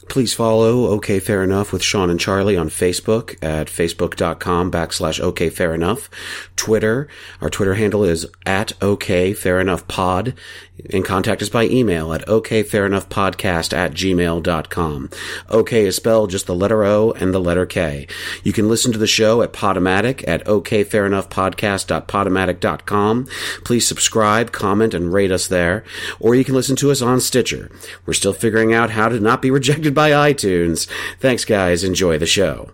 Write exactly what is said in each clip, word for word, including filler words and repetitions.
Please follow OK Fair Enough with Sean and Charlie on Facebook at facebook.com backslash OK Fair Enough. Twitter, our Twitter handle is at OK Fair Enough Pod. And contact us by email at okfairenoughpodcast at gmail dot com. OK is spelled just the letter O and the letter K. You can listen to the show at Podomatic at okfairenoughpodcast dot podomatic dot com. Please subscribe, comment, and rate us there. Or you can listen to us on Stitcher. We're still figuring out how to not be rejected by iTunes. Thanks, guys. Enjoy the show.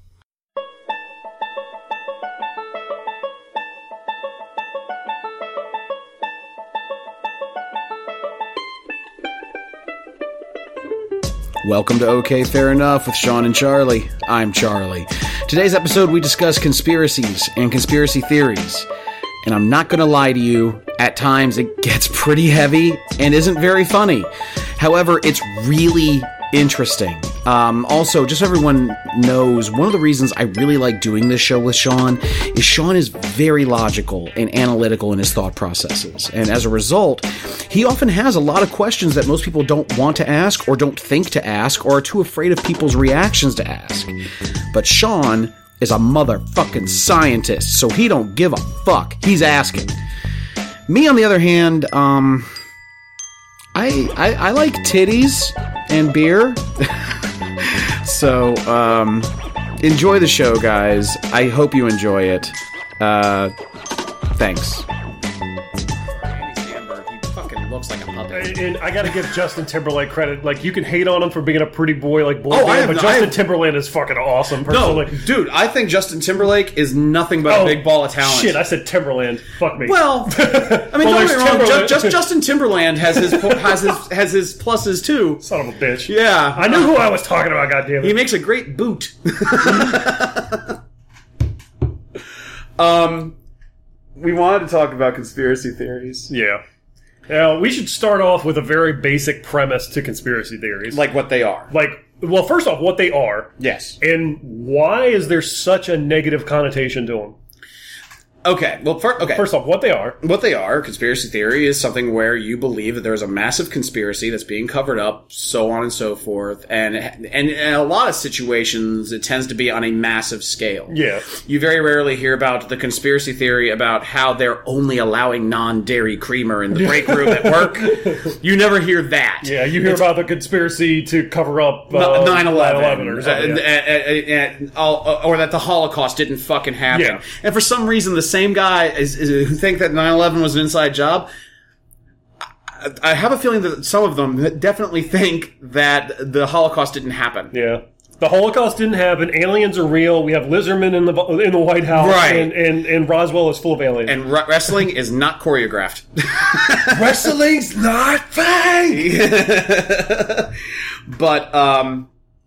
Welcome to OK Fair Enough with Sean and Charlie. I'm Charlie. Today's episode we discuss conspiracies and conspiracy theories. And I'm not going to lie to you, at times it gets pretty heavy and isn't very funny. However, it's really interesting. Um, also, just so everyone knows, one of the reasons I really like doing this show with Sean is Sean is very logical and analytical in his thought processes. And as a result, he often has a lot of questions that most people don't want to ask or don't think to ask or are too afraid of people's reactions to ask. But Sean is a motherfucking scientist, so he don't give a fuck. He's asking. Me, on the other hand, um, I, I, I like titties and beer. So, um, enjoy the show, guys. I hope you enjoy it. Uh, thanks. Looks like a puppet. And I gotta give Justin Timberlake credit. Like, you can hate on him for being a pretty boy like boy oh, band, but no, Justin have, Timberlake is fucking awesome. Personally. No, dude, I think Justin Timberlake is nothing but oh, a big ball of talent. Shit, I said Timberland. Fuck me. Well, I mean, well, don't get me wrong. Just, just Justin Timberland has his has his has his pluses too. Son of a bitch. Yeah, I knew who I was talking about. Goddamn it. He makes a great boot. um, we wanted to talk about conspiracy theories. Yeah. Now, we should start off with a very basic premise to conspiracy theories. Like what they are. Like, well, first off, what they are. Yes. And why is there such a negative connotation to them? Okay, well, for, okay. First off, what they are. What they are, conspiracy theory, is something where you believe that there's a massive conspiracy that's being covered up, so on and so forth, and, and, and in a lot of situations, it tends to be on a massive scale. Yeah. You very rarely hear about the conspiracy theory about how they're only allowing non-dairy creamer in the break room at work. You never hear that. Yeah, you hear it's, about the conspiracy to cover up uh, nine eleven or something. Uh, yeah. uh, uh, uh, uh, or that the Holocaust didn't fucking happen. Yeah. And for some reason, the same guy is, is, who think that nine eleven was an inside job, I, I have a feeling that some of them definitely think that the Holocaust didn't happen. Yeah. The Holocaust didn't happen. Aliens are real. We have lizardmen in the in the White House. Right. And, and, and Roswell is full of aliens. And re- wrestling is not choreographed. Wrestling's not fake! But, um...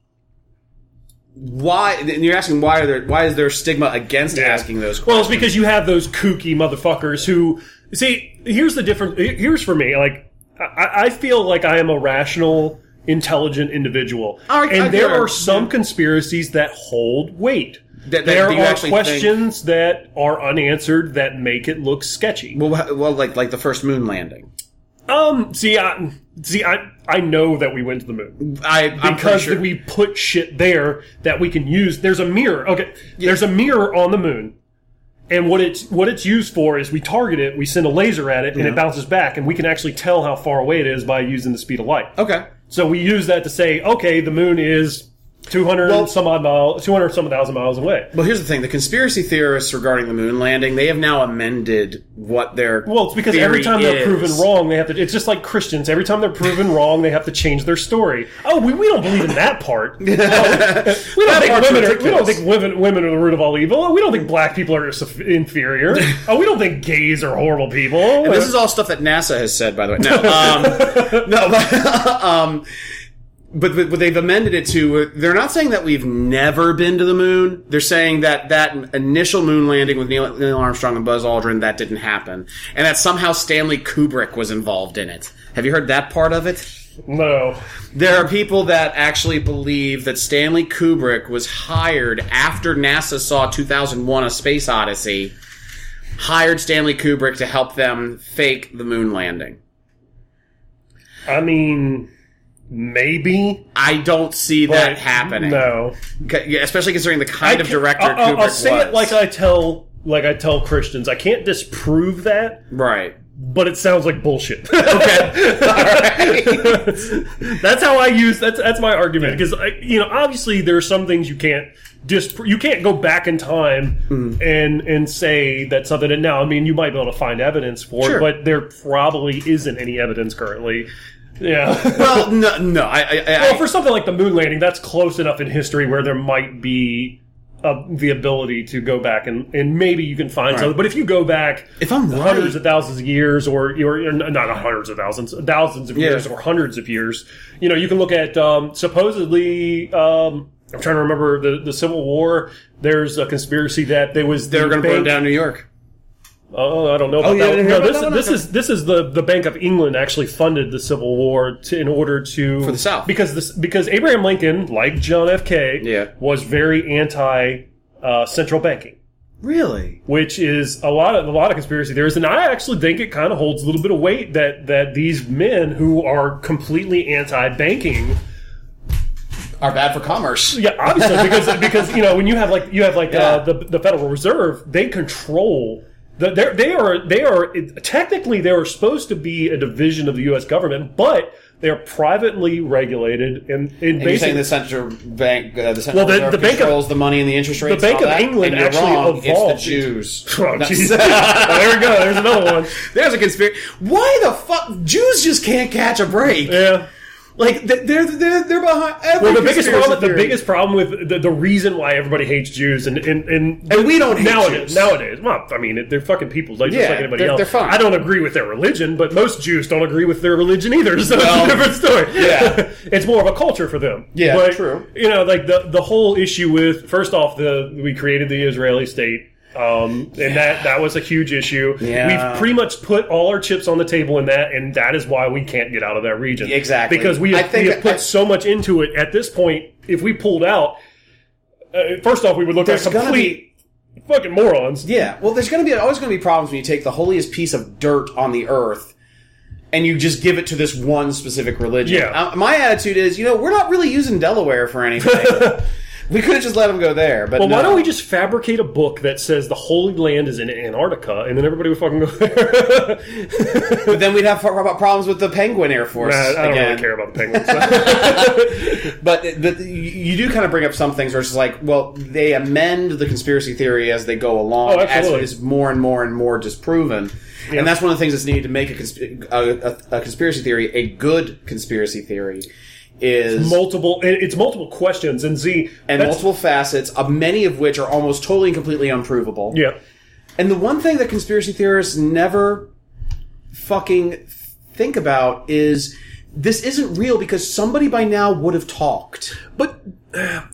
why? And you're asking why are there? Why is there stigma against yeah. asking those questions? Well, it's because you have those kooky motherfuckers who see. Here's the difference. Here's for me. Like, I, I feel like I am a rational, intelligent individual, I, and I there hear, are some yeah. conspiracies that hold weight. That, that, there do you are actually questions think... that are unanswered that make it look sketchy. Well, well, like like the first moon landing. Um. See, I see. I I know that we went to the moon. I I'm because sure. we put shit there that we can use. There's a mirror. Okay. Yeah. There's a mirror on the moon, and what it's what it's used for is we target it, we send a laser at it, and yeah. it bounces back, and we can actually tell how far away it is by using the speed of light. Okay. So we use that to say, okay, the moon is two hundred well, some odd miles, two hundred some thousand miles away. Well, here's the thing: the conspiracy theorists regarding the moon landing, they have now amended what their well, it's because every time they're is. proven wrong, they have to. It's just like Christians; every time they're proven wrong, they have to change their story. Oh, we, we don't believe in that part. No, we, we don't think women are. We don't think women women are the root of all evil. We don't think black people are inferior. Oh, we don't think gays are horrible people. And this is all stuff that NASA has said, by the way. No, um, no, but. um, But, but, but they've amended it to, they're not saying that we've never been to the moon. They're saying that that initial moon landing with Neil, Neil Armstrong and Buzz Aldrin, that didn't happen. And that somehow Stanley Kubrick was involved in it. Have you heard that part of it? No. There are people that actually believe that Stanley Kubrick was hired after NASA saw two thousand one A Space Odyssey, hired Stanley Kubrick to help them fake the moon landing. I mean... maybe. I don't see that happening. No. Especially considering the kind I of director I'll, Kubrick I'll, I'll say was. it like I tell like I tell Christians. I can't disprove that. Right. But it sounds like bullshit. Okay. All right. That's how I use that's that's my argument because you know obviously there are some things you can't just you can't go back in time mm. and and say that something and now I mean you might be able to find evidence for sure. it but there probably isn't any evidence currently. Yeah. Well, no, no. I, I, well, I, for something like the moon landing, that's close enough in history where there might be uh, the ability to go back and, and maybe you can find right. something. But if you go back if I'm hundreds right. of thousands of years, or, or not hundreds of thousands, thousands of yeah. years, or hundreds of years, you know, you can look at um, supposedly. Um, I'm trying to remember the, the Civil War. There's a conspiracy that there was they were going to burn down New York. Oh, I don't know about oh, yeah, that. No, this, that this is this is the, the Bank of England actually funded the Civil War to, in order to for the South because this because Abraham Lincoln, like John F. K, yeah. was very anti uh, central banking. Really, which is a lot of a lot of conspiracy theories, and I actually think it kind of holds a little bit of weight that that these men who are completely anti banking are bad for commerce. Yeah, obviously because because you know when you have like you have like yeah. uh, the the Federal Reserve, they control. The, they are they are technically they are supposed to be a division of the U S government, but they are privately regulated. And, and, and you're saying the central bank, uh, the central well, the, Reserve the bank controls of, the money and the interest rates. The Bank and all of that? England and actually wrong. evolved. It's the Jews. Oh, well, there we go. There's another one. There's a conspiracy. Why the fuck Jews just can't catch a break? Yeah. Like they're they're they're behind. Every well, the biggest problem, theory. the biggest problem with the, the reason why everybody hates Jews and and, and, and we don't hate nowadays. Jews. Nowadays, well, I mean, they're fucking people like, yeah, just like anybody they're, else. They're fine. I don't agree with their religion, but most Jews don't agree with their religion either. So well, it's a different story. Yeah, it's more of a culture for them. Yeah, but, true. You know, like the the whole issue with first off, the we created the Israeli state. Um, and yeah. that, that was a huge issue. Yeah. We've pretty much put all our chips on the table in that, and that is why we can't get out of that region. Exactly. Because we have, we have put I, so much into it. At this point, if we pulled out, uh, first off, we would look like complete be, fucking morons. Yeah. Well, there's going to be always going to be problems when you take the holiest piece of dirt on the earth and you just give it to this one specific religion. Yeah. Uh, my attitude is, you know, we're not really using Delaware for anything. We could have just let them go there, but well, no. why don't we just fabricate a book that says the Holy Land is in Antarctica, and then everybody would fucking go there? But then we'd have problems with the Penguin Air Force. Nah, I don't again. really care about the penguins. but, but you do kind of bring up some things where it's like, well, they amend the conspiracy theory as they go along, oh, as it is more and more and more disproven. Yeah. And that's one of the things that's needed to make a, consp- a, a, a conspiracy theory a good conspiracy theory. Is multiple it's multiple questions and Z and multiple facets of many of which are almost totally and completely unprovable. Yeah. And the one thing that conspiracy theorists never fucking think about is this isn't real because somebody by now would have talked. But uh,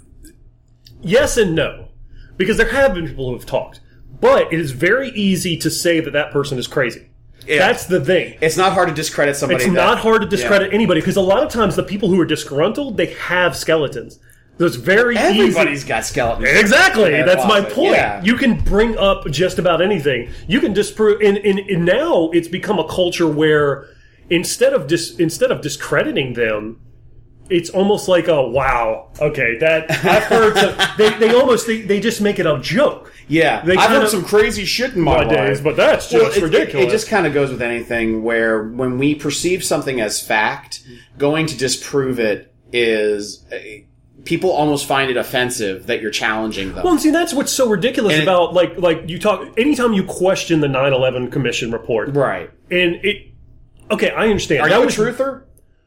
yes and no. Because there have been people who have talked. But it is very easy to say that that person is crazy. Yeah. That's the thing. It's not hard to discredit somebody. It's that, not hard to discredit yeah. anybody because a lot of times the people who are disgruntled, they have skeletons. So it's very Everybody's easy. got skeletons. Exactly. That's my point. Yeah. You can bring up just about anything. You can disprove. And, and, and now it's become a culture where instead of dis, instead of discrediting them, it's almost like a wow. Okay, that I've heard. Some, they they almost they, they just make it a joke. Yeah, they I've heard of, some crazy shit in my, my days, but that's just well, it, ridiculous. It, it just kind of goes with anything where when we perceive something as fact, going to disprove it is. Uh, people almost find it offensive that you're challenging them. Well, see, that's what's so ridiculous and about, it, like, like you talk, anytime you question the nine eleven Commission report. Right. And it, okay, I understand. Are that you was, a truther?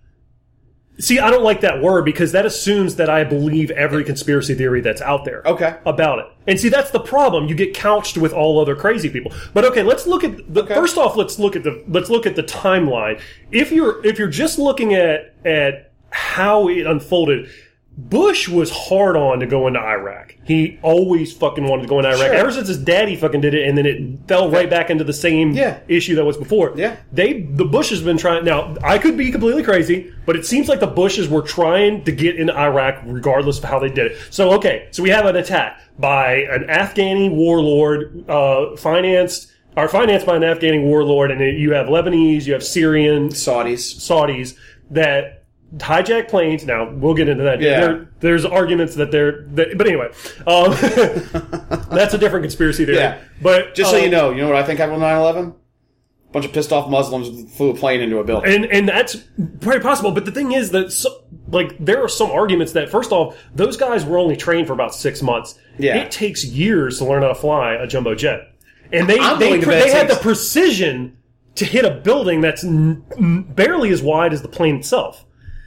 See, I don't like that word because that assumes that I believe every conspiracy theory that's out there. Okay. About it. And see, that's the problem. You get couched with all other crazy people. But okay, let's look at the, okay. first off, let's look at the, let's look at the timeline. If you're, if you're just looking at, at how it unfolded, Bush was hard on to go into Iraq. He always fucking wanted to go into Iraq. Sure. Ever since his daddy fucking did it, and then it fell right back into the same yeah. issue that was before. Yeah. They, the Bush has been trying, now, I could be completely crazy, but it seems like the Bushes were trying to get into Iraq regardless of how they did it. So, okay, so we have an attack by an Afghani warlord, uh, financed, or financed by an Afghani warlord, and you have Lebanese, you have Syrian, Saudis. Saudis, that hijack planes. Now we'll get into that. Yeah. There, there's arguments that they're, that, but anyway, um, that's a different conspiracy theory. Yeah. But just so um, you know, you know what I think happened on nine eleven? A bunch of pissed off Muslims flew a plane into a building. And and that's very possible. But the thing is that, so, like, there are some arguments that, first off, those guys were only trained for about six months. Yeah. It takes years to learn how to fly a jumbo jet. And they, I'm they, willing to they bet it had takes- the precision to hit a building that's n- n- barely as wide as the plane itself.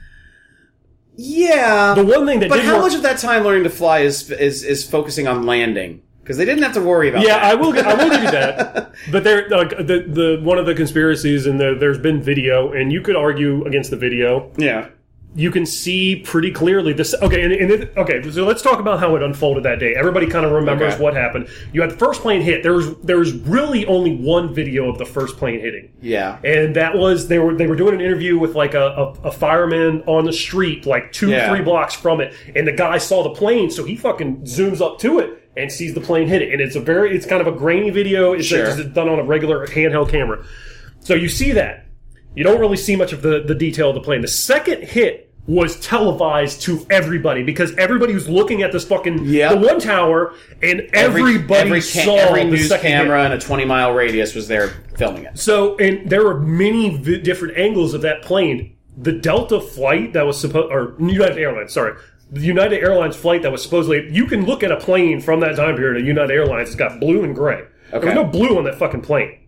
Yeah. The one thing that But did how work- much of that time learning to fly is is, is focusing on landing? Because they didn't have to worry about Yeah, that. I will. I will give you that. But there, like the the one of the conspiracies, and the, there's been video, and you could argue against the video. Yeah. You can see pretty clearly this. Okay, and, and it, okay, so let's talk about how it unfolded that day. Everybody kind of remembers Okay. what happened. You had the first plane hit. There was there was really only one video of the first plane hitting. Yeah. And that was they were they were doing an interview with like a, a, a fireman on the street, like two Yeah. three blocks from it, and the guy saw the plane, so he fucking zooms up to it and sees the plane hit it. And it's a very it's kind of a grainy video. It's, Sure. it's done on a regular handheld camera, so you see that. You don't really see much of the the detail of the plane. The second hit was televised to everybody because everybody was looking at this fucking Yep. the one tower, and everybody every, saw ca- every the news second camera hit. in a twenty mile radius was there filming it. So, and there were many vi- different angles of that plane. The Delta flight that was supposed, or United Airlines, sorry, the United Airlines flight that was supposedly, you can look at a plane from that time period at United Airlines. It's got blue and gray. There was no blue on that fucking plane.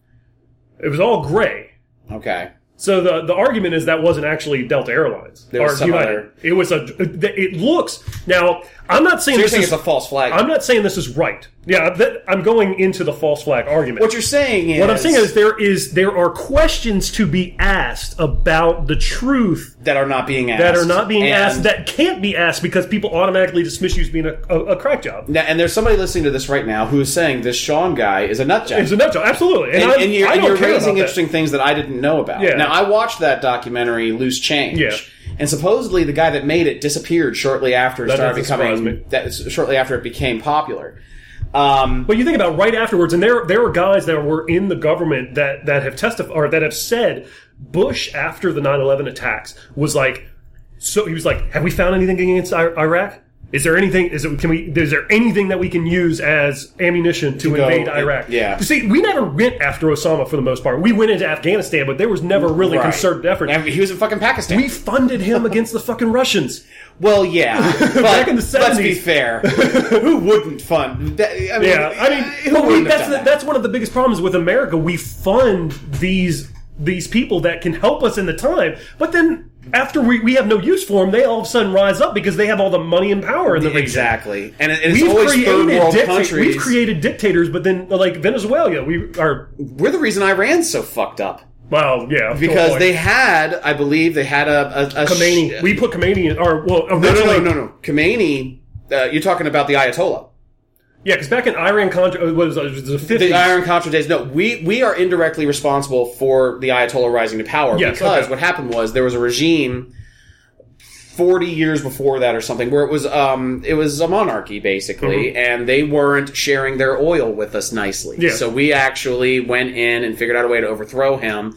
It was all gray. Okay. So the the argument is that wasn't actually Delta Airlines There was or some United. other- It was a. It looks now. I'm not saying So you're this saying is it's a false flag? I'm not saying this is right. Yeah, that, I'm going into the false flag argument. What you're saying is... What I'm saying is there is there are questions to be asked about the truth that are not being asked. that are not being And- asked that can't be asked because people automatically dismiss you as being a, a, a crack job. Now, and there's somebody listening to this right now who is saying this Sean guy is a nut job. It's a nut job, absolutely. And, And, I'm- and you're, I and don't you're care raising about that. interesting things that I didn't know about. Yeah. Now, I watched that documentary, Loose Change. Yeah. And supposedly the guy that made it disappeared shortly after it That started doesn't surprise becoming... me. That, shortly after it became popular. Um, But you think about right afterwards, and there there were guys that were in the government that, that have testified or that have said Bush after the nine eleven attacks was like, so he was like, have we found anything against I- Iraq? Is there anything? Is it? Can we? Is there anything that we can use as ammunition to, To go- invade Iraq? yeah. You see, we never went after Osama for the most part. We went into Afghanistan, but there was never really right. concerted effort. and he was in fucking Pakistan. We funded him against the fucking Russians. well, yeah. But Back in the let's be seventies. fair. Who wouldn't fund... That, I mean, Yeah, I mean, who but we, wouldn't have that's done the, that? that's one of the biggest problems with America. We fund these these people that can help us in the time, but then after we, we have no use for them, they all of a sudden rise up because they have all the money and power in the region. Exactly. And, it, and it's We've always third created, world dicta- countries. we've created dictators, but then like Venezuela, we are We're the reason Iran's so fucked up. well, yeah, Because boy. they had, I believe, they had a... a, a Khomeini. sh- we put Khomeini in, or well, no, no, originally, no, no, no. Khomeini, uh, you're talking about the Ayatollah. yeah, because back in Iran Contra, what was it, it was the fifties. The Iran Contra days. No, we, we are indirectly responsible for the Ayatollah rising to power. Yes, because okay. what happened was there was a regime forty years before that or something where it was um it was a monarchy basically, Mm-hmm. and they weren't sharing their oil with us nicely. Yeah. So we actually went in and figured out a way to overthrow him.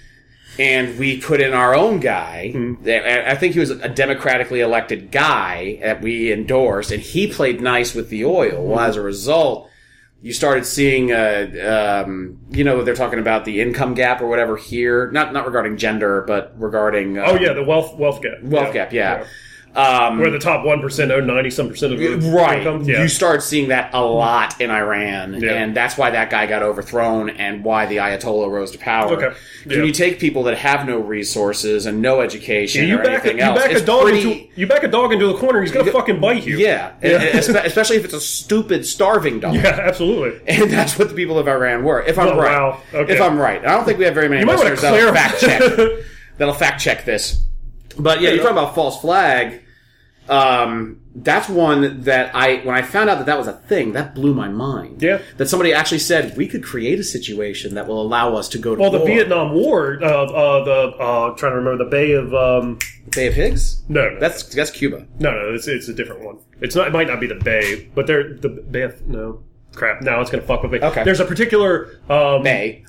And we put in our own guy. Mm-hmm. I think he was a democratically elected guy that we endorsed, and he played nice with the oil. Well, as a result, you started seeing, uh, um, you know, they're talking about the income gap or whatever here. Not not regarding gender, but regarding... Uh, oh yeah, the wealth wealth gap. wealth Yeah, gap, yeah. yeah. Um, Where the top one percent own ninety some percent of the Right. income. Yeah. You start seeing that a lot in Iran, Yeah. and that's why that guy got overthrown and why the Ayatollah rose to power. Okay. Yeah. When you take people that have no resources and no education you or back a, anything you else, back a it's dog pretty... into you back a dog into a corner, he's gonna fucking bite you. Yeah, Yeah. and- and especially if it's a stupid, starving dog. Yeah, absolutely. And that's what the people of Iran were. If I'm Oh, right. wow. Okay. If I'm right. I don't think we have very many You might wanna listeners that'll clarify. fact check. That'll fact check this. But yeah, you're talking about false flag. Um, that's one that I, when I found out that that was a thing, that blew my mind. Yeah. That somebody actually said, we could create a situation that will allow us to go to Well, the war. Vietnam War, uh, uh, the uh, trying to remember the Bay of um, Bay of Pigs? no, no, That's, that's Cuba. no, no, it's it's a different one. It's not. It might not be the Bay, but they're the Bay of no. Crap! Now it's going to fuck with me. Okay. There's a particular um, Bay.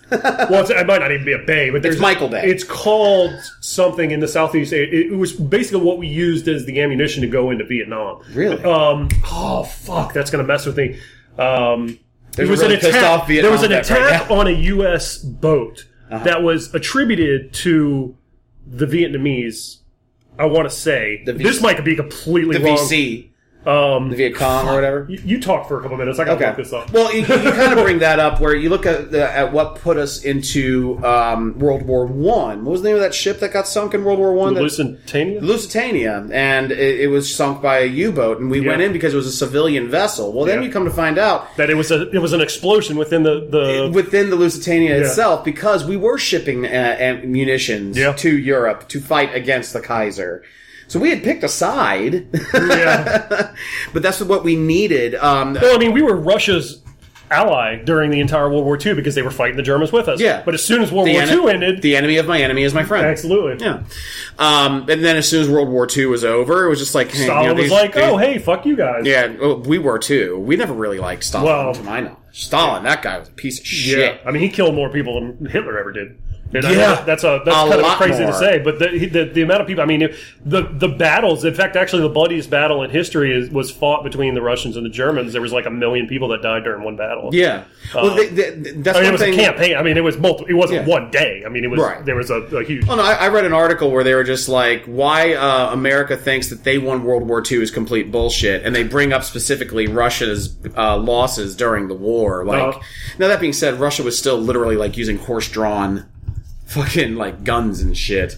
well, it's, it might not even be a bay, but there's it's Michael Bay. It's called something in the Southeast. It, it was basically what we used as the ammunition to go into Vietnam. Really? Um, oh fuck, that's going to mess with me. Um, there was really an attack. There was an attack right on a U S boat uh-huh. that was attributed to the Vietnamese. I want to say the v- this might be completely the wrong. V C. Um, the Viet Cong or whatever. You, you talk for a couple minutes. I got to okay. look this up. Well, you, you kind of bring that up where you look at the, at what put us into um, World War One. What was the name of that ship that got sunk in World War One? The Lusitania. Lusitania, and it, it was sunk by a U-boat, and we yeah. went in because it was a civilian vessel. Well, then yeah. you come to find out that it was a it was an explosion within the, the within the Lusitania yeah. itself because we were shipping uh, munitions yeah. to Europe to fight against the Kaiser. So we had picked a side, yeah. but that's what we needed. Um, well, I mean, we were Russia's ally during the entire World War Two because they were fighting the Germans with us. Yeah. But as soon as World the War en- Two ended... The enemy of my enemy is my friend. Absolutely. Yeah. Um, and then as soon as World War Two was over, it was just like... Hey, Stalin you know, was these, like, these, oh, hey, fuck you guys. Yeah, we were too. We never really liked Stalin, well, to my knowledge. Stalin, that guy was a piece of shit. Yeah. I mean, he killed more people than Hitler ever did. And yeah, I, that's a that's a kind of crazy more. to say, but the, the the amount of people. I mean, the the battles. In fact, actually, the bloodiest battle in history is, was fought between the Russians and the Germans. There was like a million people that died during one battle. Yeah, well, uh, they, they, that's I mean, one it was thing. a campaign. I mean, it was multiple. It wasn't yeah. one day. I mean, it was right. there was a, a huge. Well, no, I, I read an article where they were just like, why uh, America thinks that they won World War Two is complete bullshit, and they bring up specifically Russia's uh, losses during the war. Like, uh, now that being said, Russia was still literally like using horse-drawn. Fucking, like, guns and shit.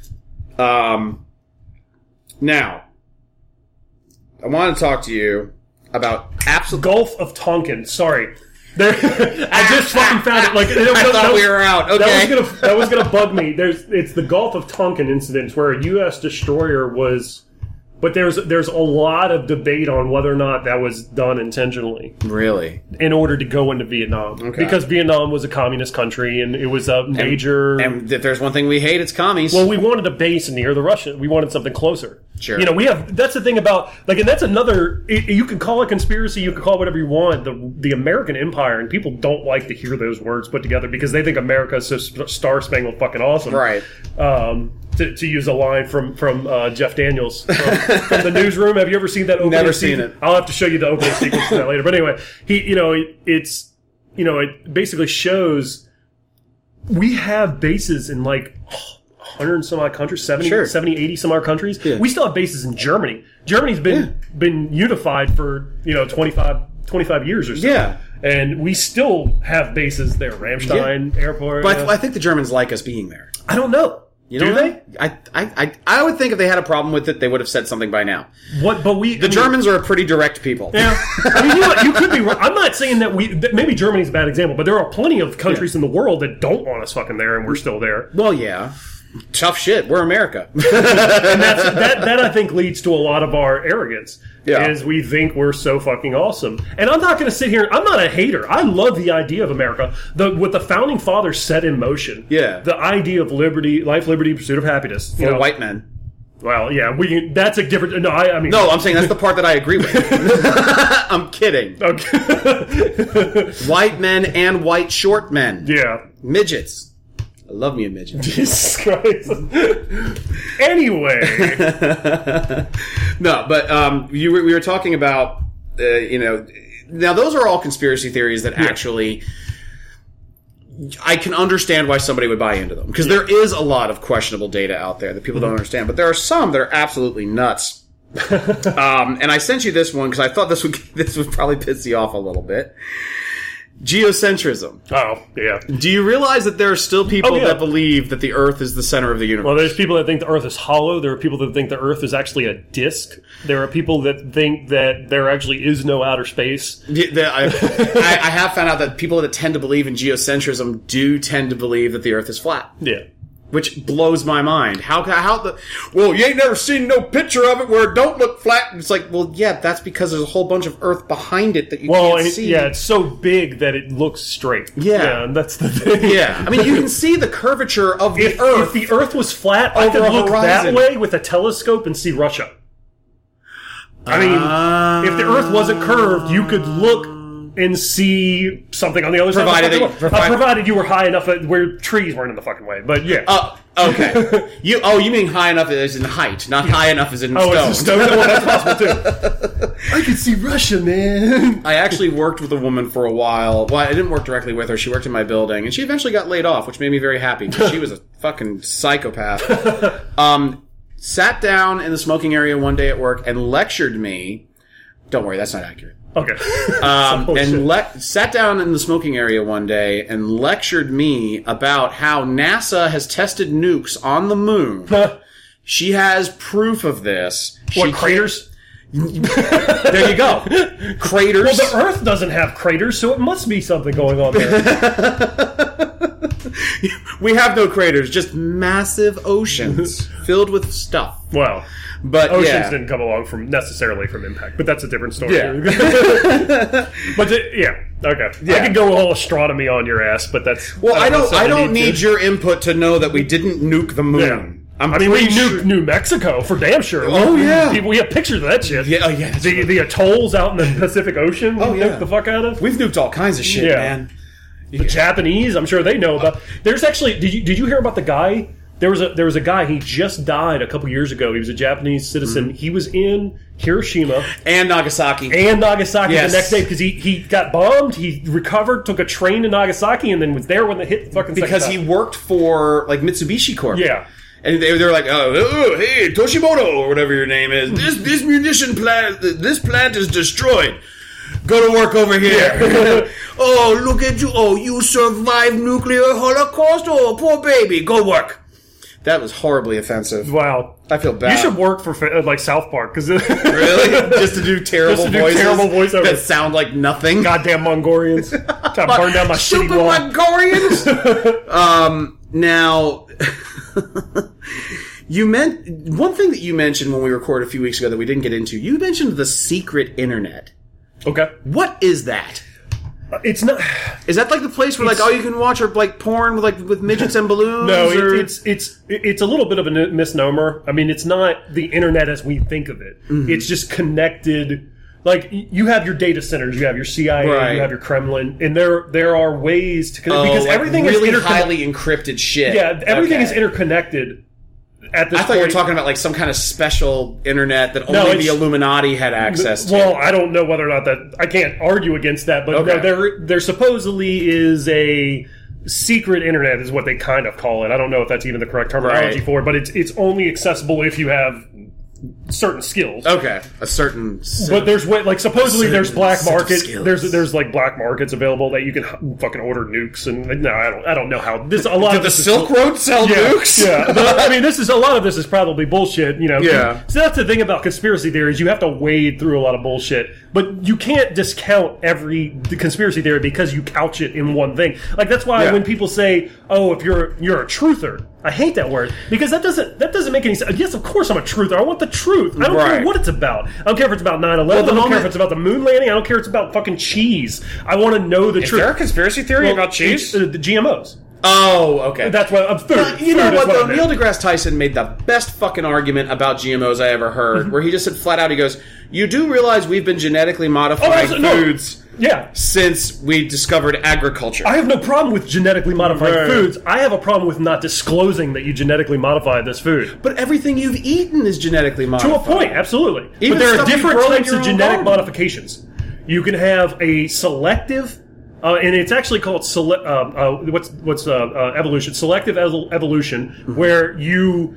Um, now, I want to talk to you about absolute... Gulf of Tonkin. Sorry. There, I just fucking found it. Like, it, I that, thought that was, we were out. Okay. That was gonna, that was gonna bug me. There's, it's the Gulf of Tonkin incident where a U S destroyer was... But there's there's a lot of debate on whether or not that was done intentionally. Really? In order to go into Vietnam. Okay. Because Vietnam was a communist country and it was a major... And, and if there's one thing we hate, it's commies. Well, we wanted a base near the Russian. We wanted something closer. Sure. You know, we have... That's the thing about... Like, and that's another... It, you can call it conspiracy, you can call it whatever you want. The the American Empire, and people don't like to hear those words put together because they think America is so star-spangled fucking awesome. Right. Um... To, to use a line from from uh, Jeff Daniels from, from the Newsroom. Have you ever seen that opening? Never sequence? seen it. I'll have to show you the opening sequence of that later. But anyway, he you know it, it's you know it basically shows we have bases in like one hundred and some odd countries, seventy, sure. seventy, eighty some odd countries. Yeah. We still have bases in Germany. Germany's been yeah. been unified for you know twenty-five, twenty-five years or so. Yeah. And we still have bases there. Ramstein yeah. Airport. But I, I think the Germans like us being there. I don't know. You know Do they? I, I, I, I would think if they had a problem with it, they would have said something by now. What? But we the I mean, Germans are a pretty direct people. Yeah, I mean, you, know, you could be wrong. I'm not saying that we that maybe Germany's a bad example, but there are plenty of countries yeah. in the world that don't want us fucking there, and we're still there. Well, yeah. Tough shit. We're America. And that's, that, that, I think, leads to a lot of our arrogance. Yeah. Is we think we're so fucking awesome. And I'm not going to sit here... I'm not a hater. I love the idea of America. The What the Founding Fathers set in motion. Yeah. The idea of liberty, life, liberty, pursuit of happiness. For you know, white men. Well, yeah, we. That's a different... No, I, I mean... No, I'm saying that's the part that I agree with. I'm kidding. Okay. White men and white short men. Yeah. Midgets. I love me a midget. Jesus Christ. Anyway. No, but um, you were, we were talking about, uh, you know, now those are all conspiracy theories that yeah. actually, I can understand why somebody would buy into them. Because yeah. there is a lot of questionable data out there that people mm-hmm. don't understand. But there are some that are absolutely nuts. um, and I sent you this one because I thought this would this would probably piss you off a little bit. Geocentrism. Oh, yeah. Do you realize that there are still people oh, yeah. that believe that the Earth is the center of the universe? Well, there's people that think the Earth is hollow. There are people that think the Earth is actually a disk. There are people that think that there actually is no outer space. Yeah, the, I, I, I have found out that people that tend to believe in geocentrism do tend to believe that the Earth is flat. Yeah. Which blows my mind. How how the well, you ain't never seen no picture of it where it don't look flat. It's like, well, yeah, that's because there's a whole bunch of Earth behind it that you well, can't and see. Yeah, it's so big that it looks straight. Yeah, yeah and that's the thing. Yeah, I mean, you can see the curvature of the if, Earth. If the Earth was flat, I could look that way with a telescope and see Russia. I mean, uh, if the Earth wasn't curved, you could look and see something on the other provided side. They, of the provided, uh, provided you were high enough at where trees weren't in the fucking way. But yeah. Uh, okay. you oh you mean high enough as in height, not high enough as in oh, stone. It's stone. Well, that's possible too. I can see Russia, man. I actually worked with a woman for a while. Well, I didn't work directly with her. She worked in my building, and she eventually got laid off, which made me very happy because she was a fucking psychopath. Um, sat down in the smoking area one day at work and lectured me. Don't worry, that's not accurate. Okay. um, and le- sat down in the smoking area one day and lectured me about how NASA has tested nukes on the moon. She has proof of this. What, she craters? There you go. Craters. Well, the Earth doesn't have craters, so it must be something going on there. We have no craters, just massive oceans filled with stuff. Well, but oceans yeah. didn't come along from necessarily from impact, but that's a different story. Yeah. But the, yeah, okay. Yeah. I could go all astronomy on your ass, but that's well. I don't. I don't need, need your input to know that we didn't nuke the moon. Yeah. I'm I mean, we sure. nuked New Mexico for damn sure. Oh we, yeah, we, we have pictures of that shit. Yeah, oh yeah. The right. the atolls out in the Pacific Ocean. We oh yeah, nuked the fuck out of. We've nuked all kinds of shit, yeah. man. The yeah. Japanese, I'm sure they know about. There's actually, did you did you hear about the guy? There was a there was a guy. He just died a couple years ago. He was a Japanese citizen. Mm-hmm. He was in Hiroshima and Nagasaki and Nagasaki yes. the next day because he, he got bombed. He recovered, took a train to Nagasaki, and then was there when they hit the fucking because he worked for like Mitsubishi Corp. Yeah. And they, they were like, oh, oh, hey, Toshimoto, or whatever your name is. This this munition plant, this plant is destroyed. Go to work over here. Yeah. Oh, look at you. Oh, you survived nuclear holocaust? Oh, poor baby. Go work. That was horribly offensive. Wow. I feel bad. You should work for like South Park. Cause really? Just to do terrible Just to do voices terrible voiceovers that sound like nothing? Goddamn Mongolians. Trying to burn down my shitty Stupid wall. Mongolians! um, now... You meant one thing that you mentioned when we recorded a few weeks ago that we didn't get into. You mentioned the secret internet. Okay. What is that? It's not. Is that like the place where like all you can watch are like porn with like with midgets and balloons? No, or? it, it's it's it's a little bit of a misnomer. I mean, it's not the internet as we think of it. Mm-hmm. It's just connected. Like you have your data centers, you have your C I A, right. you have your Kremlin, and there there are ways to connect oh, because like everything really is highly encrypted shit. Yeah, everything okay. is interconnected. At this I thought point, you were talking about like some kind of special internet that only no, the Illuminati had access to. Well, I don't know whether or not that I can't argue against that, but okay. no, there there supposedly is a secret internet, is what they kind of call it. I don't know if that's even the correct terminology right. for it, but it's it's only accessible if you have certain skills. Okay, a certain. But there's way, like supposedly there's black market. Skills. There's there's like black markets available that you can fucking order nukes and no, I don't I don't know how this. A lot Did of the this Silk is, Road sell yeah, nukes? Yeah, but, I mean this is a lot of this is probably bullshit. You know. Yeah. So that's the thing about conspiracy theories. You have to wade through a lot of bullshit, but you can't discount every conspiracy theory because you couch it in one thing. Like that's why yeah. when people say, "Oh, if you're you're a truther," I hate that word because that doesn't that doesn't make any sense. Yes, of course I'm a truther. I want the truth. I don't right. care what it's about. I don't care if it's about nine eleven. Well, I don't moment, care if it's about the moon landing. I don't care if it's about fucking cheese. I want to know the is truth. Is there a conspiracy theory well, about cheese? Uh, the G M Os. Oh, okay. That's what I'm food. Well, you know food what, what though? Neil deGrasse Tyson made the best fucking argument about G M Os I ever heard, where he just said flat out, he goes, you do realize we've been genetically modifying oh, foods no. yeah. since we discovered agriculture. I have no problem with genetically modified right. foods. I have a problem with not disclosing that you genetically modified this food. But everything you've eaten is genetically modified. To a point, absolutely. Even but there are different types of genetic garden. modifications. You can have a selective... Uh, and it's actually called sele- uh, uh, what's what's uh, uh, evolution, selective evolution, mm-hmm. where you,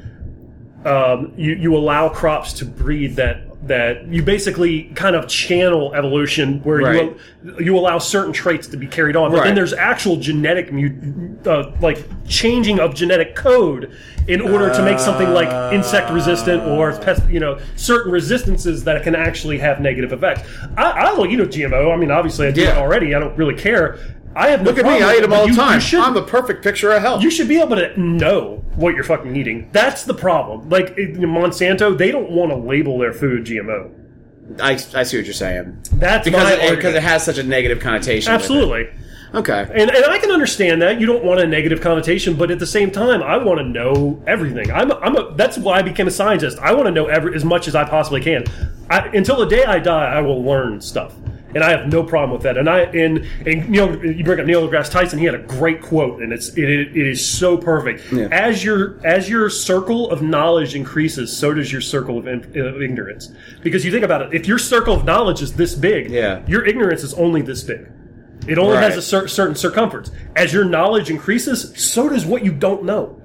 um, you you allow crops to breed that that you basically kind of channel evolution, where right. you you allow certain traits to be carried on. But right. then there's actual genetic mu- uh, like changing of genetic code in order to make something like insect resistant or pest, you know, certain resistances that can actually have negative effects. I, I will eat a G M O. I mean, obviously I do yeah. it already. I don't really care. I have no Look at problem me, I eat them all the you, time. You should, I'm the perfect picture of health. You should be able to know what you're fucking eating. That's the problem. Like it, Monsanto, they don't want to label their food G M O. I, I see what you're saying. That's because my it, because it has such a negative connotation. Absolutely. Okay. And and I can understand that. You don't want a negative connotation, but at the same time, I want to know everything. I'm a, I'm a, that's why I became a scientist. I want to know every, as much as I possibly can. I, until the day I die, I will learn stuff. and I have no problem with that. And I and and Neil, you bring up Neil deGrasse Tyson. He had a great quote, and it's it, it is so perfect. Yeah. As your as your circle of knowledge increases, so does your circle of, in, of ignorance. Because you think about it, if your circle of knowledge is this big, yeah. your ignorance is only this big. It only right. has a cer- certain circumference. As your knowledge increases, so does what you don't know.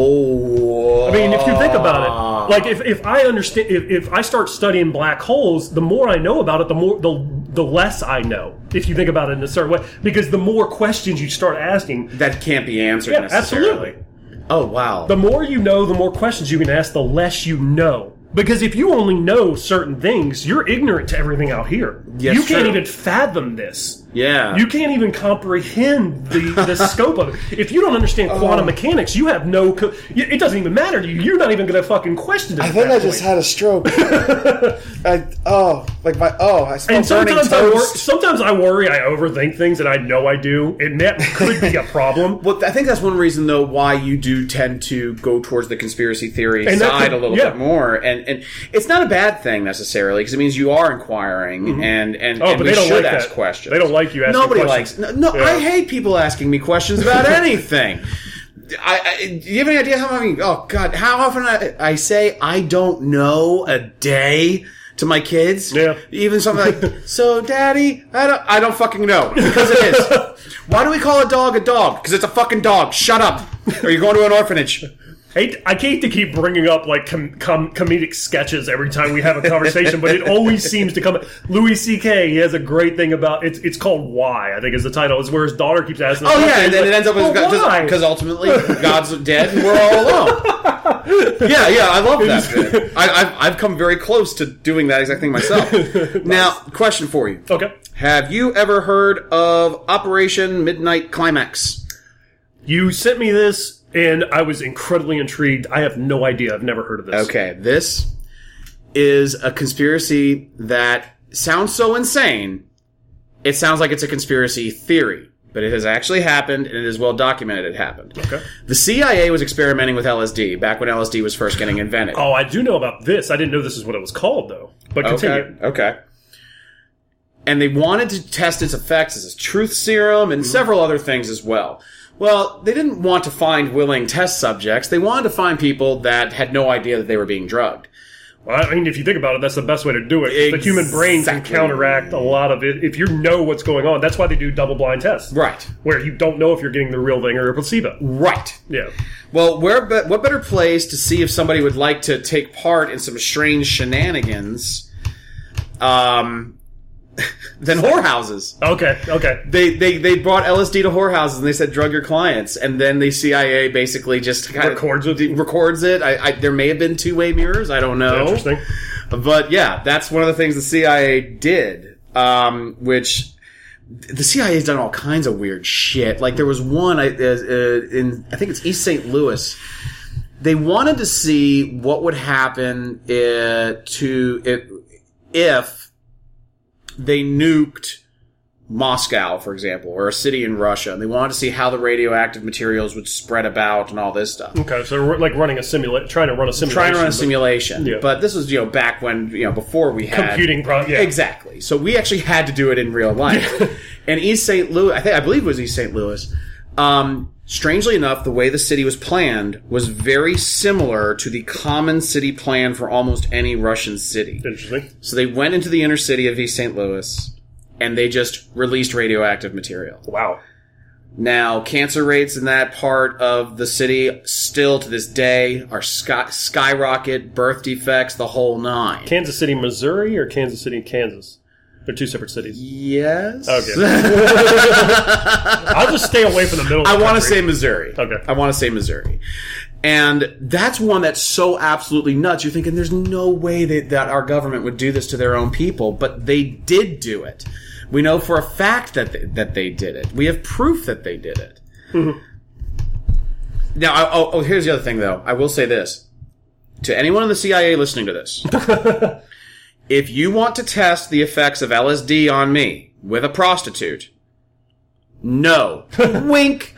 Oh, I mean, if you think about it, like if, if I understand, if, if I start studying black holes, the more I know about it, the more the the less I know. If you think about it in a certain way, because the more questions you start asking, that can't be answered. Yeah, necessarily. Absolutely. Oh wow! The more you know, the more questions you can ask. The less you know. Because if you only know certain things, you're ignorant to everything out here. Yes, you can't true. even fathom this. Yeah. You can't even comprehend the, the scope of it. If you don't understand quantum oh. mechanics, you have no... Co- it doesn't even matter to you. You're not even going to fucking question it. I think I point. just had a stroke. I, oh, like my... Oh, I smell and burning sometimes I, wor- toast. sometimes I worry, I overthink things, and I know I do. And that could be a problem. Well, I think that's one reason, though, why you do tend to go towards the conspiracy theory and side could, a little yeah. bit more. And, and it's not a bad thing, necessarily, because it means you are inquiring, mm-hmm. and, and, oh, and but we they don't should like ask that. questions. They don't like you asking Nobody questions. likes... No, yeah. I hate people asking me questions about anything. I, I, do you have any idea how many... Oh, God, how often I, I say I don't know a day to my kids? Yeah. Even something like, so, Daddy, I don't, I don't fucking know. Because it is. Why do we call a dog a dog? Because it's a fucking dog. Shut up. Or you're going to an orphanage. Hate, I hate to keep bringing up like com- com- comedic sketches every time we have a conversation, but it always seems to come. Louis C K, he has a great thing about it's. It's called "Why," I think is the title. It's where his daughter keeps asking. Oh yeah, and then like, it ends up well, with because ultimately God's dead and we're all alone. yeah, yeah, I love that bit. I, I've I've come very close to doing that exact thing myself. Nice. Now, question for you. Okay. Have you ever heard of Operation Midnight Climax? You sent me this. And I was incredibly intrigued. I have no idea. I've never heard of this. Okay, this is a conspiracy that sounds so insane, it sounds like it's a conspiracy theory. But it has actually happened, and it is well documented it happened. Okay. The C I A was experimenting with L S D back when L S D was first getting invented. Oh, I do know about this. I didn't know this is what it was called, though. But continue. Okay, okay. And they wanted to test its effects as a truth serum and mm-hmm. several other things as well. Well, they didn't want to find willing test subjects. They wanted to find people that had no idea that they were being drugged. Well, I mean, if you think about it, that's the best way to do it. Exactly. The human brain can counteract a lot of it. If you know what's going on, that's why they do double-blind tests. Right. Where you don't know if you're getting the real thing or a placebo. Right. Yeah. Well, where, what better place to see if somebody would like to take part in some strange shenanigans um, than whorehouses. Okay, okay. They, they they brought L S D to whorehouses and they said drug your clients, and then the C I A basically just kind records of it. Records it. I, I, there may have been two-way mirrors. I don't know. Interesting. But yeah, that's one of the things the C I A did, um, which the C I A's done all kinds of weird shit. Like there was one I, uh, in I think it's East Saint Louis. They wanted to see what would happen uh, to if, if they nuked Moscow, for example, or a city in Russia, and they wanted to see how the radioactive materials would spread about and all this stuff. Okay, so we're like running a simulation, trying to run a simulation. Trying to run a simulation. But, yeah. But this was, you know, back when, you know, before we had... Computing, pro- yeah. Exactly. So we actually had to do it in real life. And East Saint Louis, I think, I believe it was East Saint Louis, um, strangely enough, the way the city was planned was very similar to the common city plan for almost any Russian city. Interesting. So they went into the inner city of East Saint Louis, and they just released radioactive material. Wow. Now, cancer rates in that part of the city, still to this day, are sky- skyrocket, birth defects, the whole nine. Kansas City, Missouri, or Kansas City, Kansas? They're two separate cities. Yes. Okay. I'll just stay away from the middle of the I want to country. say Missouri. Okay. I want to say Missouri. And that's one that's so absolutely nuts. You're thinking there's no way that, that our government would do this to their own people, but they did do it. We know for a fact that they, that they did it. We have proof that they did it. Mm-hmm. Now, I, oh, oh, here's the other thing, though. I will say this. To anyone in the C I A listening to this, if you want to test the effects of L S D on me with a prostitute, no. Wink.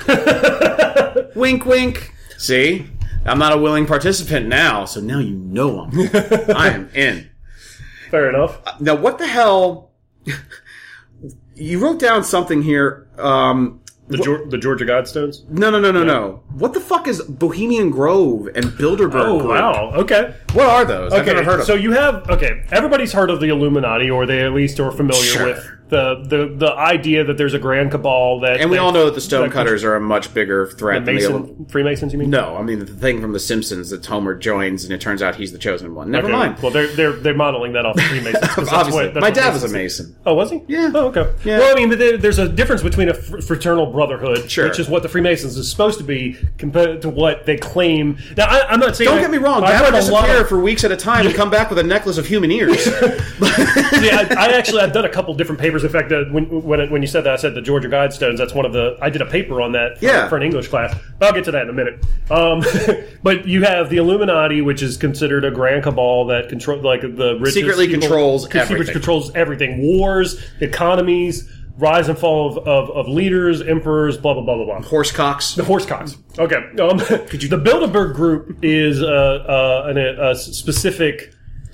Wink, wink. See? I'm not a willing participant now, so now you know I'm I am in. Fair enough. Now, what the hell... you wrote down something here. Um, the, Geor- the Georgia Guidestones? No, no, no, no, yeah. no. What the fuck is Bohemian Grove and Bilderberg Oh, Group? wow. Okay. What are those? Okay. I've never heard of so them. you have, okay, everybody's heard of the Illuminati, or they at least are familiar Sure. with the, the the idea that there's a grand cabal that... And we that, all know that the Stonecutters are a much bigger threat the than Mason, the... Freemasons, you mean? No, I mean the thing from The Simpsons that Homer joins, and it turns out he's the chosen one. Never okay. mind. Well, they're, they're, they're modeling that off the Freemasons. That's Obviously. what, that's My what dad was a Masons- Mason. Oh, was he? Yeah. Oh, okay. Yeah. Well, I mean, but there, there's a difference between a fr- fraternal brotherhood, Sure. which is what the Freemasons is supposed to be, compared to what they claim. Now, I, I'm not saying... Don't I, get me wrong. I've Dad heard would a lot disappear of- for weeks at a time and come back with a necklace of human ears. See, I, I actually I've done a couple different papers. In fact, uh, when when when you said that, I said the Georgia Guidestones. That's one of the. I did a paper on that for, Yeah. for an English class. But I'll get to that in a minute. Um, but you have the Illuminati, which is considered a grand cabal that control, like the richest Secretly people- controls secretly everything. controls everything: wars, economies, rise and fall of, of, of leaders, emperors, blah blah blah blah blah. Horsecocks. The Horsecocks. Okay. Um, the Bilderberg Group is uh, uh, an, a, a specific.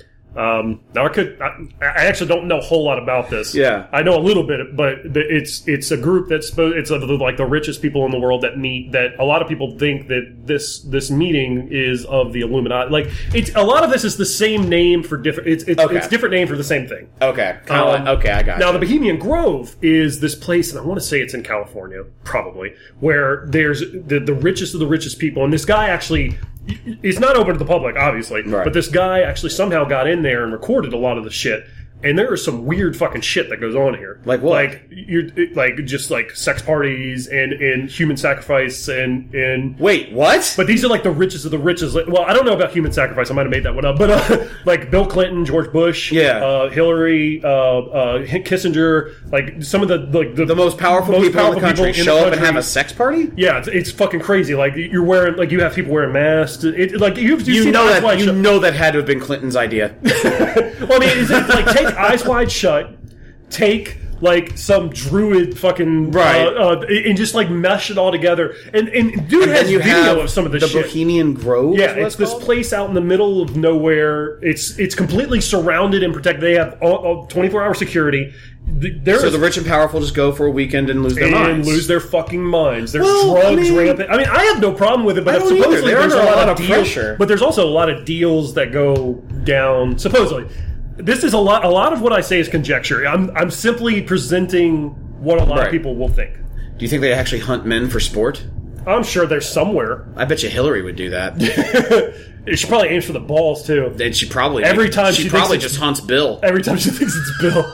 Um, now I could. I, I actually don't know a whole lot about this. Yeah. I know a little bit, but it's it's a group that's supposed. It's of the, like the richest people in the world that meet. That a lot of people think that this this meeting is of the Illuminati. Like it's a lot of this is the same name for different. It's it's, Okay. it's different name for the same thing. Okay. Kind of Um, like, okay, I got Now, you. the Bohemian Grove is this place, and I want to say it's in California, probably, where there's the, the richest of the richest people. And this guy actually, it's not open to the public, obviously, Right. but this guy actually somehow got in there and recorded a lot of the shit. And there is some weird fucking shit that goes on here. Like what? Like you're like just like sex parties and, and human sacrifice and and Wait, what? but these are like the richest of the richest. Like, well, I don't know about human sacrifice. I might have made that one up. But uh, like Bill Clinton, George Bush, Yeah. uh, Hillary, uh, uh, Kissinger, like some of the like the, the most powerful most people powerful in the country people in show the up and country. have a sex party? Yeah, it's, it's fucking crazy. Like you're wearing, like you have people wearing masks. It, like you've, you've You seen know Eyes that Wide you Shut. know that had to have been Clinton's idea. Well, I mean, is it like take Eyes Wide Shut, take like some druid fucking Right. uh, uh, and just like mesh it all together. And and dude And has then you video have of some of this the shit. Bohemian Grove. Yeah, is what it's this called? place out in the middle of nowhere. It's it's completely surrounded and protected. They have twenty-four hour security. There So is- the rich and powerful just go for a weekend and lose their and minds. lose their fucking minds. There's Well, I drugs mean- rampant. I mean, I have no problem with it, but I don't supposedly either. They're there's under a a lot, lot of of deals. pressure. But there's also a lot of deals that go down. Supposedly, this is a lot. A lot of what I say is conjecture. I'm I'm simply presenting what a lot Right. of people will think. Do you think they actually hunt men for sport? I'm sure there's somewhere. I bet you Hillary would do that. She probably aims for the balls too. And she probably Every time she, she probably thinks just hunts Bill. Every time she thinks it's Bill.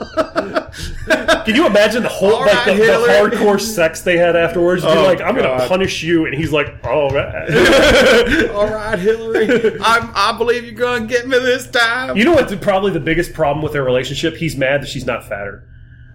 Can you imagine the whole All like right, the, the Hillary. hardcore sex they had afterwards? Be Oh, like, I'm going to God. punish you, and he's like, all right. All right, Hillary, I, I believe you're going to get me this time. You know what's probably the biggest problem with their relationship? He's mad that she's not fatter.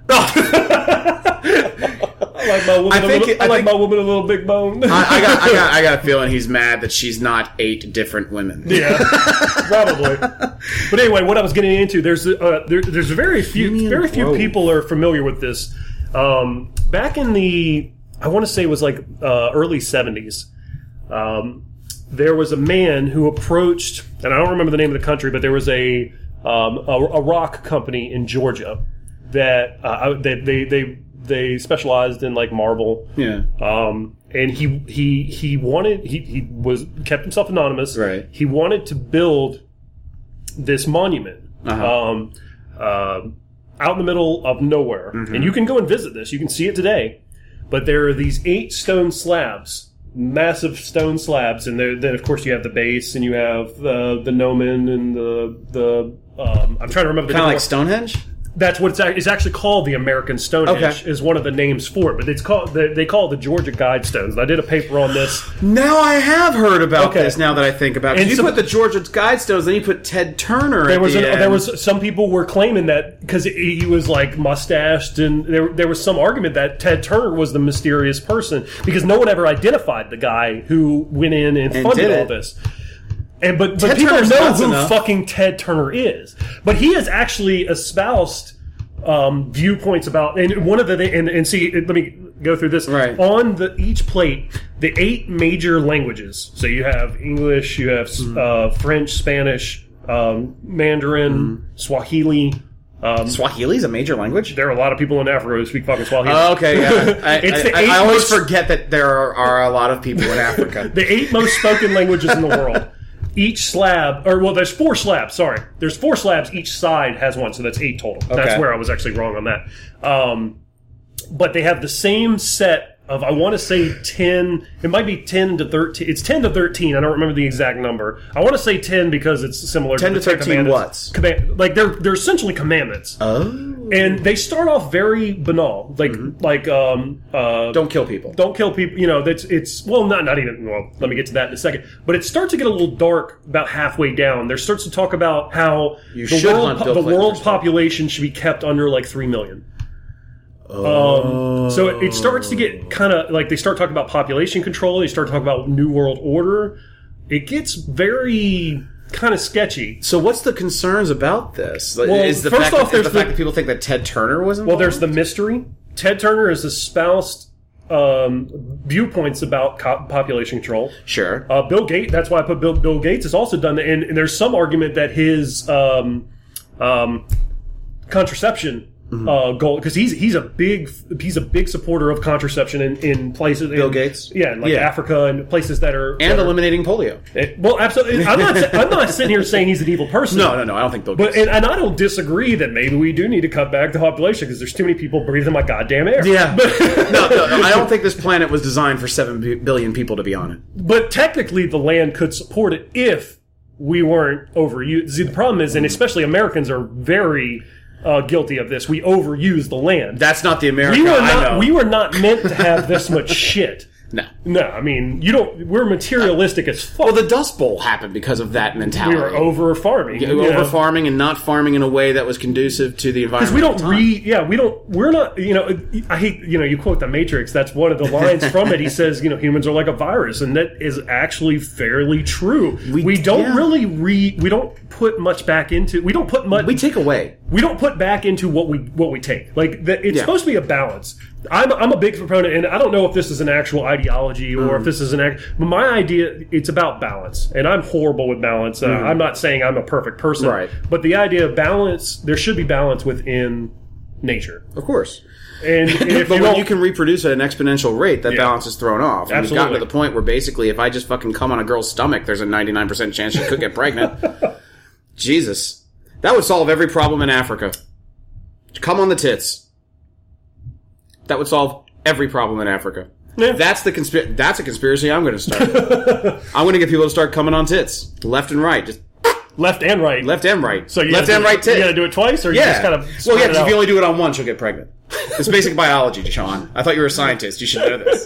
I like my woman. I a think- little, I I like think- my woman a little big bone. I, I got, I got, I got a feeling he's mad that she's not eight different women. Yeah, probably. But anyway, what I was getting into, there's uh, there, there's very few, Bohemian very few Grove. people are familiar with this. Um, back in the, I want to say it was like uh, early seventies. Um, there was a man who approached, and I don't remember the name of the country, but there was a um, a, a rock company in Georgia that uh, they they they they specialized in like marble. Yeah. Um, and he he he wanted he he was kept himself anonymous. Right. He wanted to build this monument Uh-huh. um, uh, out in the middle of nowhere, Mm-hmm. and you can go and visit this. You can see it today. But there are these eight stone slabs, massive stone slabs, and there, then of course you have the base, and you have the the gnomon and the the. Um, I'm trying to remember the Kind of different like Stonehenge? That's what it's, act- it's actually called. The American Stonehenge Okay. is one of the names for it, but it's called they, they call it the Georgia Guidestones. I did a paper on this. Now I have heard about Okay. this. Now that I think about it, And you some- put the Georgia Guidestones, then you put Ted Turner. There at was the a, end. there was some people were claiming that because he was like mustached, and there there was some argument that Ted Turner was the mysterious person because no one ever identified the guy who went in and, And funded did all it. this. And but but Ted people Turner's know nuts who enough. fucking Ted Turner is. But he has actually espoused um, viewpoints about, and one of the and, and see, let me go through this. Right. On the each plate, the eight major languages. So you have English, you have uh, French, Spanish, um, Mandarin, Swahili, Um, Swahili's a major language? There are a lot of people in Africa who speak fucking Swahili. Oh, okay, yeah. I, it's I, the I, eight I always most, forget that there are, are a lot of people in Africa. The eight most spoken languages in the world. Each slab, or well, there's four slabs, sorry. There's four slabs, each side has one, so that's eight total. Okay. That's where I was actually wrong on that. Um, but they have the same set of, I want to say ten, it might be ten to thirteen, it's ten to thirteen, I don't remember the exact number. I want to say ten because it's similar ten to to thirteen what's? Command, like, they're, they're essentially commandments. Oh. And they start off very banal, like, mm-hmm. like, um, uh, don't kill people. Don't kill people, you know, that's, it's, well, not, not even, well, let me get to that in a second. But it starts to get a little dark about halfway down. There starts to talk about how you the should world, hunt the world population should be kept under like three million. Oh. Um, so it, it starts to get kind of like they start talking about population control. They start talking about New World Order. It gets very kind of sketchy. So what's the concerns about this? Well, is the first fact off, that, is there's the the, fact that people think that Ted Turner was involved? Well, there's the mystery. Ted Turner has espoused um, viewpoints about co- population control. Sure. Uh, Bill Gates. That's why I put Bill. Bill Gates has also done that, and, and there's some argument that his um, um, contraception. Mm-hmm. Uh, goal because he's he's a big he's a big supporter of contraception in, in places. Bill in, Gates, yeah, in like yeah. Africa and places that are and that eliminating are, polio. It, well, absolutely. I'm not I'm not sitting here saying he's an evil person. No, no, no. I don't think Bill Gates. But and, and I don't disagree that maybe we do need to cut back the population because there's too many people breathing my goddamn air. Yeah, but no, no, no, I don't think this planet was designed for seven billion people to be on it. But technically, the land could support it if we weren't overused. See, the problem is, and especially Americans are very. Uh, guilty of this. We overuse the land. That's not the America we were I not, know. We were not meant to have this much shit. No. No, I mean, you don't, we're materialistic as fuck. Well, the Dust Bowl happened because of that mentality. We were over farming. Yeah, over farming and not farming in a way that was conducive to the environment. Because we don't read, yeah, we don't, we're not, you know, I hate, you know, you quote The Matrix, that's one of the lines from it. He says, you know, humans are like a virus, and that is actually fairly true. We, we don't yeah. really read, we don't put much back into, we don't put much. We take away. We don't put back into what we what we take. Like the, it's yeah. supposed to be a balance. I'm I'm a big proponent, and I don't know if this is an actual ideology or mm. if this is an act. But my idea, it's about balance, and I'm horrible with balance. Uh, mm. I'm not saying I'm a perfect person, right? But the idea of balance, there should be balance within nature, of course. And, and if but you when you can reproduce at an exponential rate, that yeah. balance is thrown off. And Absolutely. We've gotten to the point where basically, if I just fucking come on a girl's stomach, there's a ninety-nine percent chance she could get pregnant. Jesus, that would solve every problem in Africa. Come on the tits. That would solve every problem in Africa. Yeah. That's the conspiracy. That's a conspiracy I'm going to start. I'm going to get people to start coming on tits, left and right, just left and right, left and right. So you left and right tits. You got to do it twice, or yeah. you just kind of well, yeah. Because if you only do it on one, she'll get pregnant. It's basic biology, Sean. I thought you were a scientist. You should know this.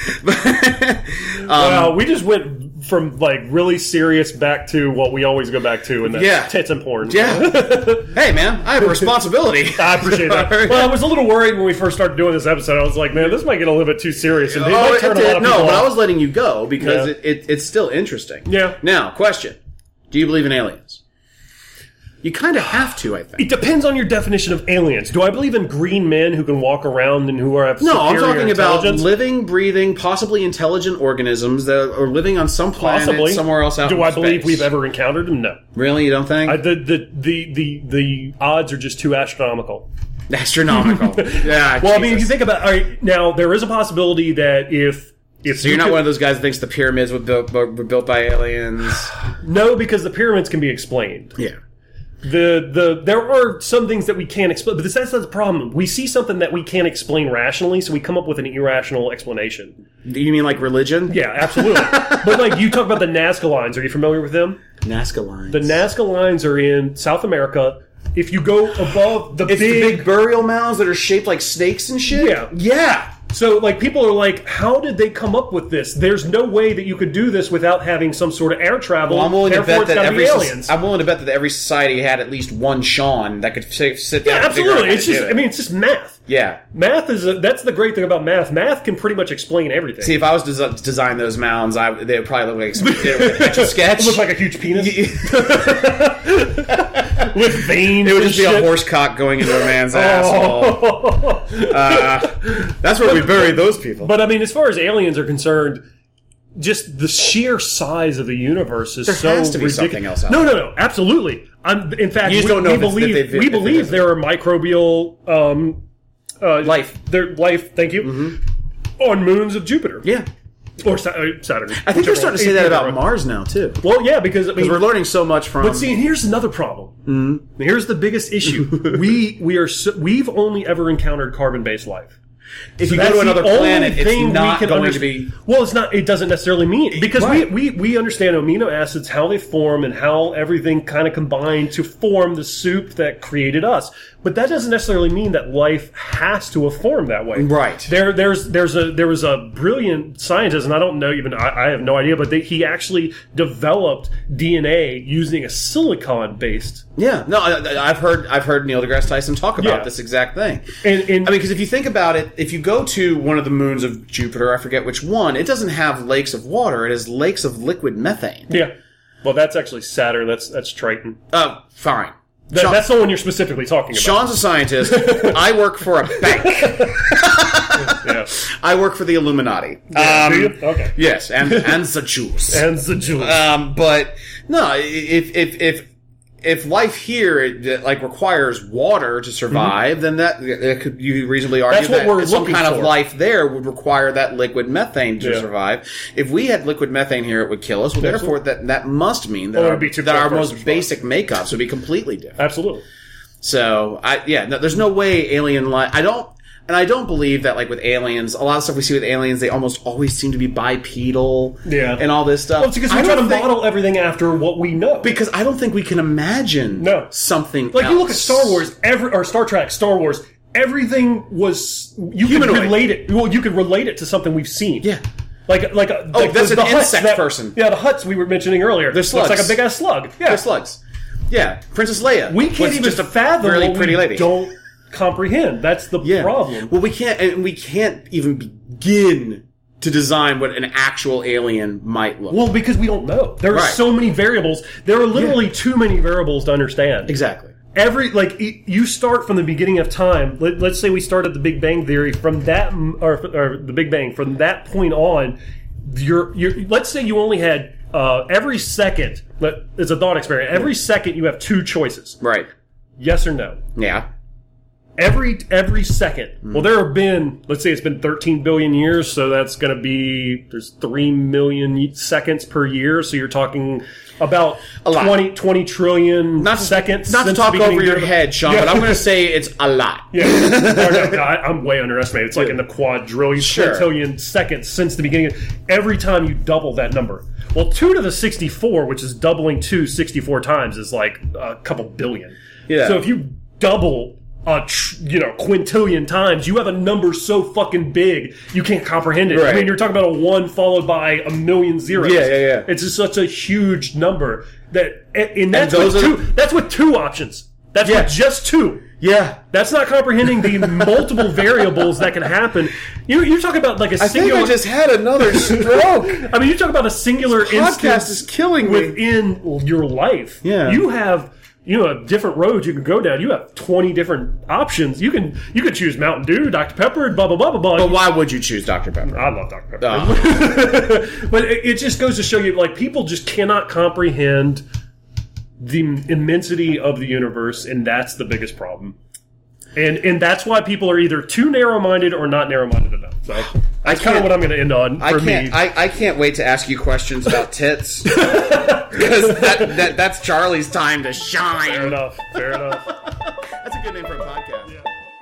um, well, we just went from like really serious back to what we always go back to, and that's yeah. tits and porn. Yeah. Hey, man, I have a responsibility. I appreciate that. Well, I was a little worried when we first started doing this episode. I was like, man, this might get a little bit too serious, and it oh, might turn it a lot of no, people but off. I was letting you go because yeah. it, it, it's still interesting. Yeah. Now, question: do you believe in aliens? You kind of have to, I think. It depends on your definition of aliens. Do I believe in green men who can walk around and who are have no? I'm talking about intelligence? living, breathing, possibly intelligent organisms that are living on some planet possibly. somewhere else out. Do in I space. believe we've ever encountered them? No. Really, you don't think? I, the, the the the the odds are just too astronomical. Astronomical. Yeah. Well, Jesus. I mean, if you think about, all right, now there is a possibility that if. If so you're you not could, one of those guys that thinks the pyramids were built, were built by aliens? No, because the pyramids can be explained. Yeah. The the there are some things that we can't explain, but that's, that's the problem. We see something that we can't explain rationally, so we come up with an irrational explanation. You mean like religion? Yeah, absolutely. But like you talk about the Nazca lines, are you familiar with them? Nazca lines. The Nazca lines are in South America. If you go above the it's big, the big burial mounds that are shaped like snakes and shit. Yeah, yeah. So, like, people are like, how did they come up with this? There's no way that you could do this without having some sort of air travel. Well, I'm willing to bet that every aliens. I'm willing to bet that every society had at least one Sean that could sit, sit down. Yeah, and figure absolutely. out It's how to just, do it. I mean, it's just math. Yeah, math is a, that's the great thing about math. Math can pretty much explain everything. See, if I was to des- design those mounds, I they would probably look like a etch a sketch. It looks like a huge penis with veins. It would just be shit. a horse cock going into a man's asshole. Uh, that's where we buried those people. But I mean, as far as aliens are concerned, just the sheer size of the universe is there so has to be ridiculous. Something else out no, there. no, no, absolutely. I'm, in fact, You just we, don't know we if it's that believe they've- we if believe it's- there are microbial um, uh, Life. Their life. Thank you. Mm-hmm. On moons of Jupiter. Yeah. Or Sa- uh, Saturn. I think they're starting to say that about Mars. Mars now, too. Well, yeah, because I mean, We're learning so much from... But see, here's another problem. Mm-hmm. Here's the biggest issue. we we are so, we've only ever encountered carbon-based life. if So you go that's to another the only planet, it's thing we not can going under- to be... Well, it's not. It doesn't necessarily mean because Right. we, we we understand amino acids, how they form, and how everything kind of combined to form the soup that created us. But that doesn't necessarily mean that life has to have formed that way. Right. There, there's, there's a, there was a brilliant scientist, and I don't know even, I, I have no idea, but they, he actually developed D N A using a silicon-based. Yeah, no, I, I've heard I've heard Neil deGrasse Tyson talk about Yeah. this exact thing. And, and I mean, because if you think about it, if you go to one of the moons of Jupiter, I forget which one, it doesn't have lakes of water; it has lakes of liquid methane. yeah. Well, that's actually Saturn. That's that's Triton. Oh, fine. That, Sean- that's the one you're specifically talking about. Sean's a scientist. I work for a bank. Yeah. I work for the Illuminati. Yeah, Um, do you? Okay. Yes, and and the Jews. And the Jews. Um, but no, if if if if life here it, like requires water to survive, then that, that could you reasonably argue That's what that we're some looking kind of for. life there would require that liquid methane to Yeah. survive. If we had liquid methane here, it would kill us. Well, therefore, that that must mean that Well, our, it'd be too that our cold for us to most survive. basic makeups would be completely different. Absolutely. So, I yeah, no, there's no way alien life. I don't, and I don't believe that like with aliens, a lot of stuff we see with aliens, they almost always seem to be bipedal, Yeah. and all this stuff. Well, it's because we I try to don't think- model everything after what we know. because I don't think we can imagine No. something Like else. you look at Star Wars, every or Star Trek, Star Wars, everything was you Humanoid. could relate it. Well, you could relate it to something we've seen. Yeah. Like like oh, like that's the, an the huts insect that- person. Yeah, the huts we were mentioning earlier. They're slugs. Looks like a big ass slug. Yeah, They're slugs. Yeah, Princess Leia. we can't was even just a fathom really what pretty we lady. don't comprehend. That's the Yeah. problem. Well, we can't, and we can't even begin to design what an actual alien might look. Well, because we don't know. There are Right. so many variables. There are literally too many variables to understand. Exactly. Every like y- you start from the beginning of time. Let, let's say we start at the Big Bang Theory from that, m- or, or the Big Bang. From that point on, you're you're. Let's say you only had uh, every second. Let, it's a thought experiment. Every second you have two choices: Right. yes or no. Yeah. Every every second. Hmm. Well, there have been. Let's say it's been thirteen billion years, so that's going to be there's three million y- seconds per year. So you're talking about A lot. twenty, twenty trillion Not to, seconds. Not to since the talk beginning over of your the- head, Sean, Yeah. but I'm going to say it's a lot. Yeah, Or no, no, I, I'm way underestimated. It's like in the quadrillion, Sure. quintillion seconds since the beginning. Every time you double that number, well, two to the sixty-four, which is doubling two sixty-four times, is like a couple billion. Yeah. So if you double a tr- you know quintillion times, you have a number so fucking big you can't comprehend it. I Right. mean, you're talking about a one followed by a million zeros. Yeah, yeah, yeah. It's just such a huge number that, and that's those with are two. the- That's with two options. That's Yeah. with just two. Yeah. That's not comprehending the multiple variables that can happen. You, you're talking about like a I think singular. I just had another stroke. I mean, you're talking about a singular Podcast instance is killing me. within your life. Yeah. You have you know different roads you can go down. You have twenty different options. You can you can choose Mountain Dew, Doctor Pepper, blah blah blah blah blah. But why would you choose Doctor Pepper? I love Doctor Pepper. Oh. But it, it just goes to show you, like, people just cannot comprehend the immensity of the universe, and that's the biggest problem. And and that's why people are either too narrow-minded or not narrow-minded enough. So that's kind of what I'm going to end on for I can't. me. I, I can't wait to ask you questions about tits because that, that that's Charlie's time to shine. Fair enough. Fair enough. That's a good name for a podcast.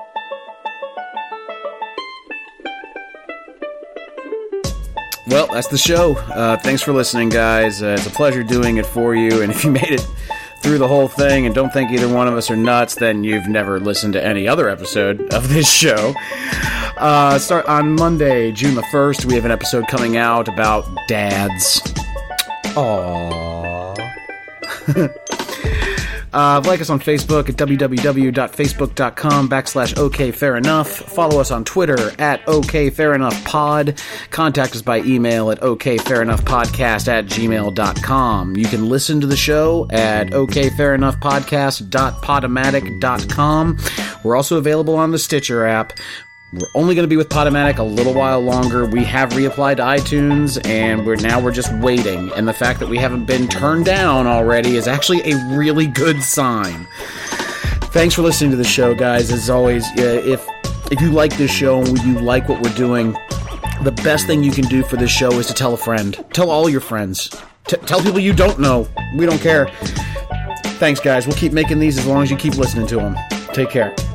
Well, that's the show. Uh, thanks for listening, guys. Uh, it's a pleasure doing it for you. And if you made it through the whole thing and don't think either one of us are nuts, then you've never listened to any other episode of this show. Uh, start on Monday, June the first. We have an episode coming out about dads. Aww. Uh, like us on Facebook at www.facebook.com backslash OK Fair Enough. Follow us on Twitter at OK Fair Enough Pod. Contact us by email at OK Fair Enough Podcast at gmail dot com. You can listen to the show at OK Fair Enough Podcast dot podomatic dot com. We're also available on the Stitcher app. We're only going to be with Podomatic a little while longer. We have reapplied to iTunes, and we're now we're just waiting. And the fact that we haven't been turned down already is actually a really good sign. Thanks for listening to the show, guys. As always, uh, if if you like this show and you like what we're doing, the best thing you can do for this show is to tell a friend. Tell all your friends. T- tell people you don't know. We don't care. Thanks, guys. We'll keep making these as long as you keep listening to them. Take care.